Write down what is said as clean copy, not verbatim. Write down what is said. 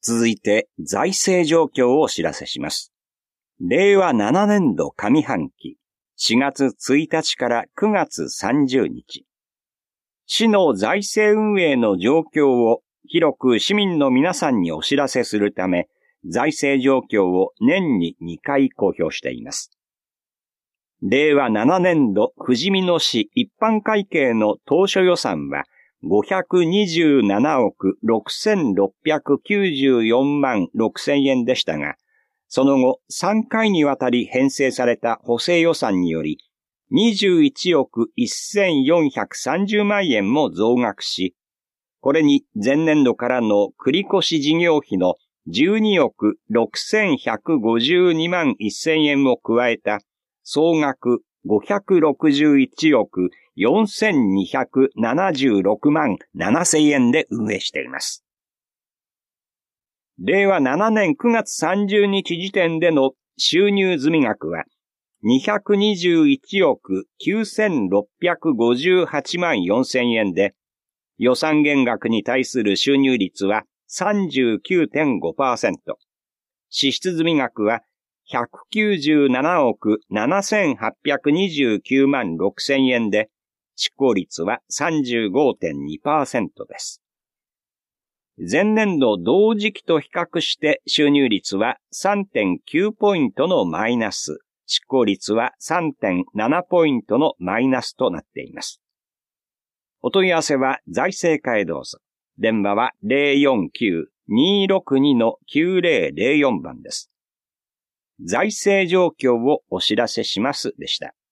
続いて財政状況をお知らせします。令和7年度上半期4月1日から9月30日。市の財政運営の状況を広く市民の皆さんにお知らせするため、財政状況を年に2回公表しています。令和7年度ふじみ野市一般会計の当初予算は527億6694万6000円でしたが、その後3回にわたり編成された補正予算により、21億1430万円も増額し、これに前年度からの繰越事業費の12億6152万1000円を加えた総額561億4276万7000円で運営しています。令和7年9月30日時点での収入済み額は221億9658万4000円で、予算減額に対する収入率は 39.5%、支出済み額は197億7829万6000円で、執行率は 35.2% です。前年度同時期と比較して収入率は 3.9 ポイントのマイナス、執行率は 3.7 ポイントのマイナスとなっています。お問い合わせは財政課へどうぞ。電話は 049-262-9004 番です。財政状況をお知らせしますでした。